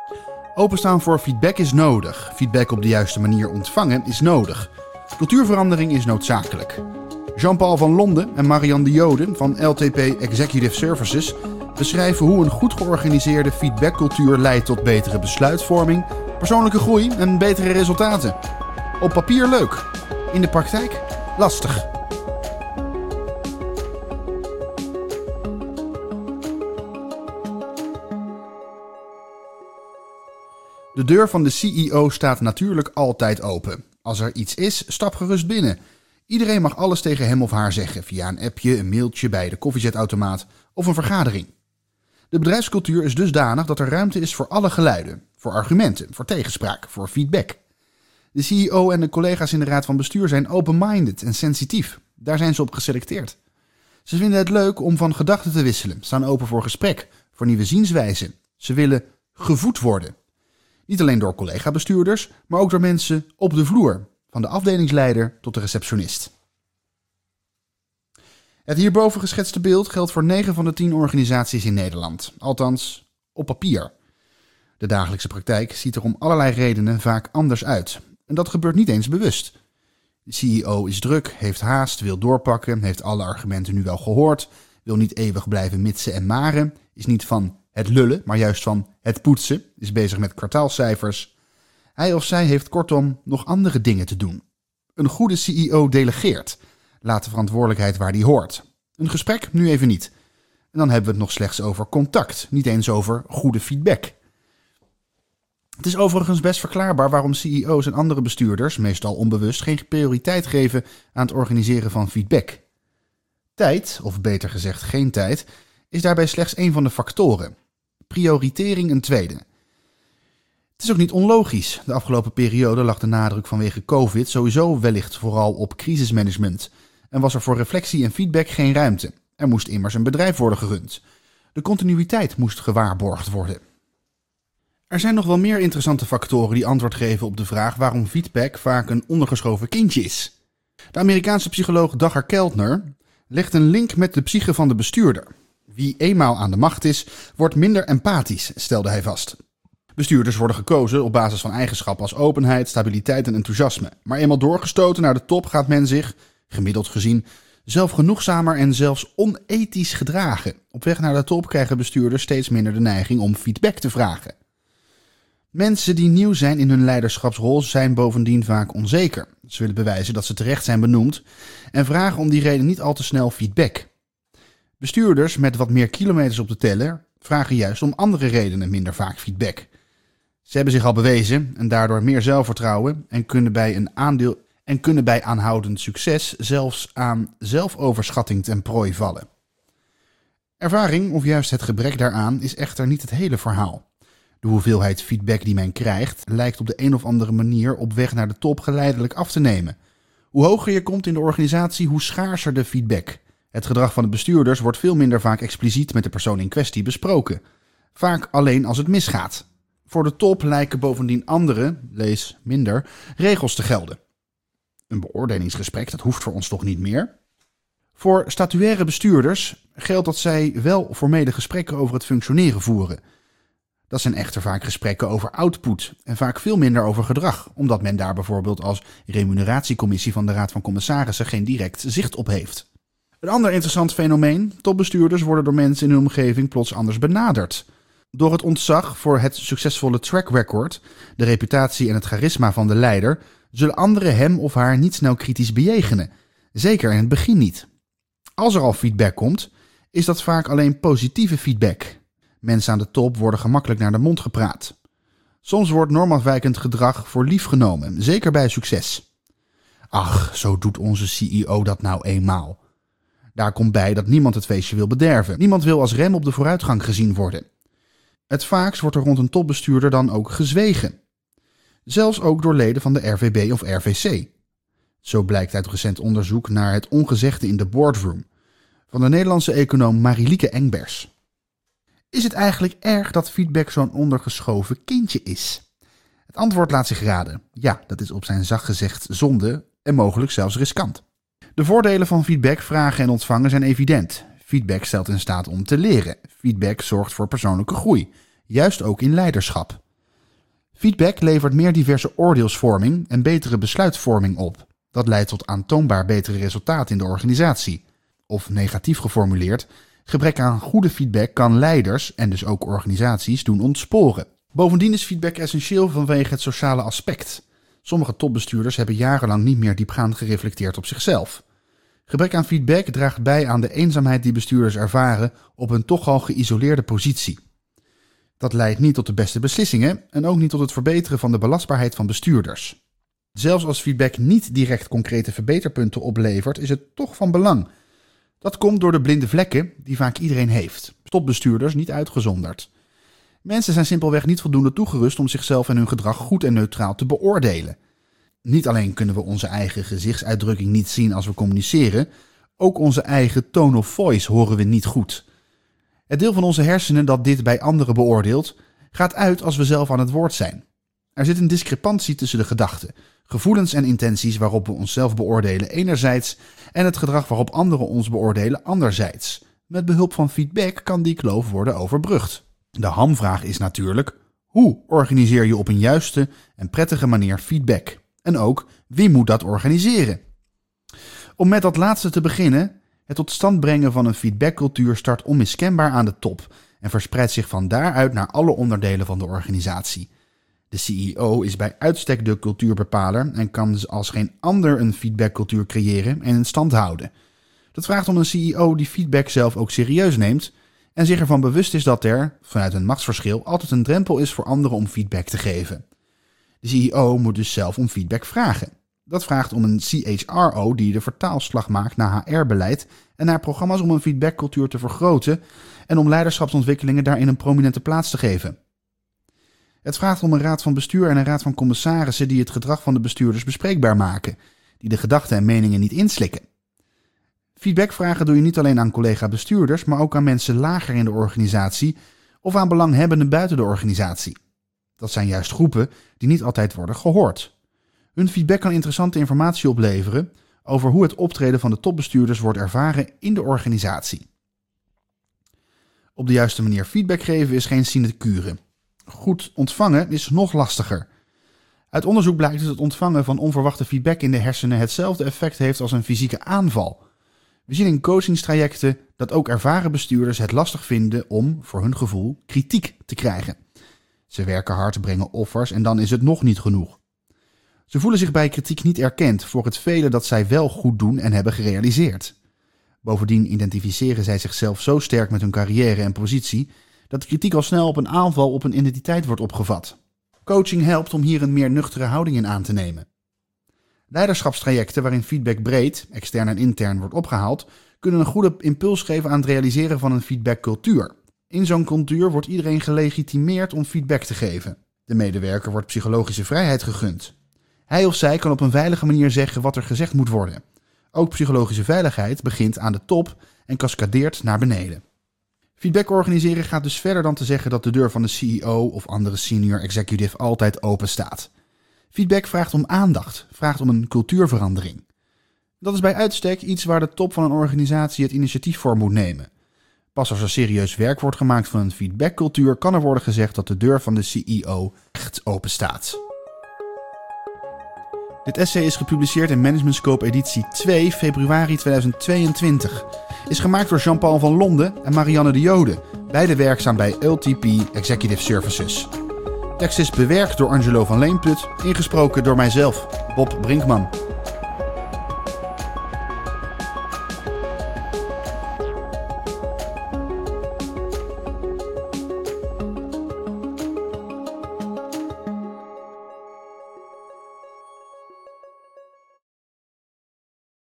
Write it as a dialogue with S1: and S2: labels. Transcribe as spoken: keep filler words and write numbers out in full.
S1: Openstaan voor feedback is nodig. Feedback op de juiste manier ontvangen is nodig. Cultuurverandering is noodzakelijk. Jean-Paul van Londen en Marianne de Jode van L T P Executive Services beschrijven hoe een goed georganiseerde feedbackcultuur leidt tot betere besluitvorming, persoonlijke groei en betere resultaten. Op papier leuk, in de praktijk lastig. De deur van de C E O staat natuurlijk altijd open. Als er iets is, stap gerust binnen. Iedereen mag alles tegen hem of haar zeggen via een appje, een mailtje bij de koffiezetautomaat of een vergadering. De bedrijfscultuur is dusdanig dat er ruimte is voor alle geluiden, voor argumenten, voor tegenspraak, voor feedback. De C E O en de collega's in de raad van bestuur zijn open-minded en sensitief. Daar zijn ze op geselecteerd. Ze vinden het leuk om van gedachten te wisselen, staan open voor gesprek, voor nieuwe zienswijzen. Ze willen gevoed worden. Niet alleen door collega-bestuurders, maar ook door mensen op de vloer, van de afdelingsleider tot de receptionist. Het hierboven geschetste beeld geldt voor negen van de tien organisaties in Nederland, althans op papier. De dagelijkse praktijk ziet er om allerlei redenen vaak anders uit. En dat gebeurt niet eens bewust. De C E O is druk, heeft haast, wil doorpakken, heeft alle argumenten nu wel gehoord, wil niet eeuwig blijven mitsen en maren, is niet van het lullen, maar juist van het poetsen, is bezig met kwartaalcijfers. Hij of zij heeft kortom nog andere dingen te doen. Een goede C E O delegeert, laat de verantwoordelijkheid waar die hoort. Een gesprek nu even niet. En dan hebben we het nog slechts over contact, niet eens over goede feedback. Het is overigens best verklaarbaar waarom C E O's en andere bestuurders, meestal onbewust, geen prioriteit geven aan het organiseren van feedback. Tijd, of beter gezegd geen tijd, is daarbij slechts één van de factoren. Prioritering een tweede. Het is ook niet onlogisch. De afgelopen periode lag de nadruk vanwege COVID sowieso wellicht vooral op crisismanagement. En was er voor reflectie en feedback geen ruimte. Er moest immers een bedrijf worden gerund. De continuïteit moest gewaarborgd worden. Er zijn nog wel meer interessante factoren die antwoord geven op de vraag waarom feedback vaak een ondergeschoven kindje is. De Amerikaanse psycholoog Dacher Keltner legt een link met de psyche van de bestuurder. Wie eenmaal aan de macht is, wordt minder empathisch, stelde hij vast. Bestuurders worden gekozen op basis van eigenschappen als openheid, stabiliteit en enthousiasme. Maar eenmaal doorgestoten naar de top gaat men zich, gemiddeld gezien, zelfgenoegzamer en zelfs onethisch gedragen. Op weg naar de top krijgen bestuurders steeds minder de neiging om feedback te vragen. Mensen die nieuw zijn in hun leiderschapsrol zijn bovendien vaak onzeker. Ze willen bewijzen dat ze terecht zijn benoemd en vragen om die reden niet al te snel feedback. Bestuurders met wat meer kilometers op de teller vragen juist om andere redenen minder vaak feedback. Ze hebben zich al bewezen en daardoor meer zelfvertrouwen en kunnen bij een aandeel en kunnen bij aanhoudend succes zelfs aan zelfoverschatting ten prooi vallen. Ervaring of juist het gebrek daaraan is echter niet het hele verhaal. De hoeveelheid feedback die men krijgt lijkt op de een of andere manier op weg naar de top geleidelijk af te nemen. Hoe hoger je komt in de organisatie, hoe schaarser de feedback. Het gedrag van de bestuurders wordt veel minder vaak expliciet met de persoon in kwestie besproken. Vaak alleen als het misgaat. Voor de top lijken bovendien andere, lees minder, regels te gelden. Een beoordelingsgesprek, dat hoeft voor ons toch niet meer? Voor statutaire bestuurders geldt dat zij wel formele gesprekken over het functioneren voeren. Dat zijn echter vaak gesprekken over output en vaak veel minder over gedrag, omdat men daar bijvoorbeeld als remuneratiecommissie van de Raad van Commissarissen geen direct zicht op heeft. Een ander interessant fenomeen, topbestuurders worden door mensen in hun omgeving plots anders benaderd. Door het ontzag voor het succesvolle track record, de reputatie en het charisma van de leider, zullen anderen hem of haar niet snel kritisch bejegenen. Zeker in het begin niet. Als er al feedback komt, is dat vaak alleen positieve feedback. Mensen aan de top worden gemakkelijk naar de mond gepraat. Soms wordt normafwijkend gedrag voor lief genomen, zeker bij succes. Ach, zo doet onze C E O dat nou eenmaal. Daar komt bij dat niemand het feestje wil bederven. Niemand wil als rem op de vooruitgang gezien worden. Het vaakst wordt er rond een topbestuurder dan ook gezwegen. Zelfs ook door leden van de R V B of R V C. Zo blijkt uit recent onderzoek naar het ongezegde in de boardroom van de Nederlandse econoom Marielieke Engbers. Is het eigenlijk erg dat feedback zo'n ondergeschoven kindje is? Het antwoord laat zich raden. Ja, dat is op zijn zacht gezegd zonde en mogelijk zelfs riskant. De voordelen van feedback vragen en ontvangen zijn evident. Feedback stelt in staat om te leren. Feedback zorgt voor persoonlijke groei, juist ook in leiderschap. Feedback levert meer diverse oordeelsvorming en betere besluitvorming op. Dat leidt tot aantoonbaar betere resultaten in de organisatie. Of negatief geformuleerd, gebrek aan goede feedback kan leiders en dus ook organisaties doen ontsporen. Bovendien is feedback essentieel vanwege het sociale aspect. Sommige topbestuurders hebben jarenlang niet meer diepgaand gereflecteerd op zichzelf. Gebrek aan feedback draagt bij aan de eenzaamheid die bestuurders ervaren op een toch al geïsoleerde positie. Dat leidt niet tot de beste beslissingen en ook niet tot het verbeteren van de belastbaarheid van bestuurders. Zelfs als feedback niet direct concrete verbeterpunten oplevert, is het toch van belang. Dat komt door de blinde vlekken die vaak iedereen heeft, topbestuurders niet uitgezonderd. Mensen zijn simpelweg niet voldoende toegerust om zichzelf en hun gedrag goed en neutraal te beoordelen. Niet alleen kunnen we onze eigen gezichtsuitdrukking niet zien als we communiceren, ook onze eigen tone of voice horen we niet goed. Het deel van onze hersenen dat dit bij anderen beoordeelt, gaat uit als we zelf aan het woord zijn. Er zit een discrepantie tussen de gedachten, gevoelens en intenties waarop we onszelf beoordelen enerzijds en het gedrag waarop anderen ons beoordelen anderzijds. Met behulp van feedback kan die kloof worden overbrugd. De hamvraag is natuurlijk, hoe organiseer je op een juiste en prettige manier feedback? En ook, wie moet dat organiseren? Om met dat laatste te beginnen, het tot stand brengen van een feedbackcultuur start onmiskenbaar aan de top en verspreidt zich van daaruit naar alle onderdelen van de organisatie. De C E O is bij uitstek de cultuurbepaler en kan dus als geen ander een feedbackcultuur creëren en in stand houden. Dat vraagt om een C E O die feedback zelf ook serieus neemt en zich ervan bewust is dat er, vanuit een machtsverschil, altijd een drempel is voor anderen om feedback te geven. De C E O moet dus zelf om feedback vragen. Dat vraagt om een C H R O die de vertaalslag maakt naar H R-beleid en naar programma's om een feedbackcultuur te vergroten en om leiderschapsontwikkelingen daarin een prominente plaats te geven. Het vraagt om een raad van bestuur en een raad van commissarissen die het gedrag van de bestuurders bespreekbaar maken, die de gedachten en meningen niet inslikken. Feedback vragen doe je niet alleen aan collega-bestuurders, maar ook aan mensen lager in de organisatie of aan belanghebbenden buiten de organisatie. Dat zijn juist groepen die niet altijd worden gehoord. Hun feedback kan interessante informatie opleveren over hoe het optreden van de topbestuurders wordt ervaren in de organisatie. Op de juiste manier feedback geven is geen sinecure. Goed ontvangen is nog lastiger. Uit onderzoek blijkt dat het ontvangen van onverwachte feedback in de hersenen hetzelfde effect heeft als een fysieke aanval. We zien in coachingstrajecten dat ook ervaren bestuurders het lastig vinden om, voor hun gevoel, kritiek te krijgen. Ze werken hard, brengen offers en dan is het nog niet genoeg. Ze voelen zich bij kritiek niet erkend voor het vele dat zij wel goed doen en hebben gerealiseerd. Bovendien identificeren zij zichzelf zo sterk met hun carrière en positie dat de kritiek al snel op een aanval op een identiteit wordt opgevat. Coaching helpt om hier een meer nuchtere houding in aan te nemen. Leiderschapstrajecten waarin feedback breed, extern en intern, wordt opgehaald, kunnen een goede impuls geven aan het realiseren van een feedbackcultuur. In zo'n cultuur wordt iedereen gelegitimeerd om feedback te geven. De medewerker wordt psychologische vrijheid gegund. Hij of zij kan op een veilige manier zeggen wat er gezegd moet worden. Ook psychologische veiligheid begint aan de top en cascadeert naar beneden. Feedback organiseren gaat dus verder dan te zeggen dat de deur van de C E O of andere senior executive altijd open staat. Feedback vraagt om aandacht, vraagt om een cultuurverandering. Dat is bij uitstek iets waar de top van een organisatie het initiatief voor moet nemen. Pas als er serieus werk wordt gemaakt van een feedbackcultuur kan er worden gezegd dat de deur van de C E O echt open staat. Dit essay is gepubliceerd in Management Scope editie twee, februari tweeduizend tweeëntwintig. Is gemaakt door Jean-Paul van Londen en Marianne de Jode, beide werkzaam bij L T P Executive Services. Tekst is bewerkt door Angelo van Leenput, ingesproken door mijzelf, Bob Brinkman.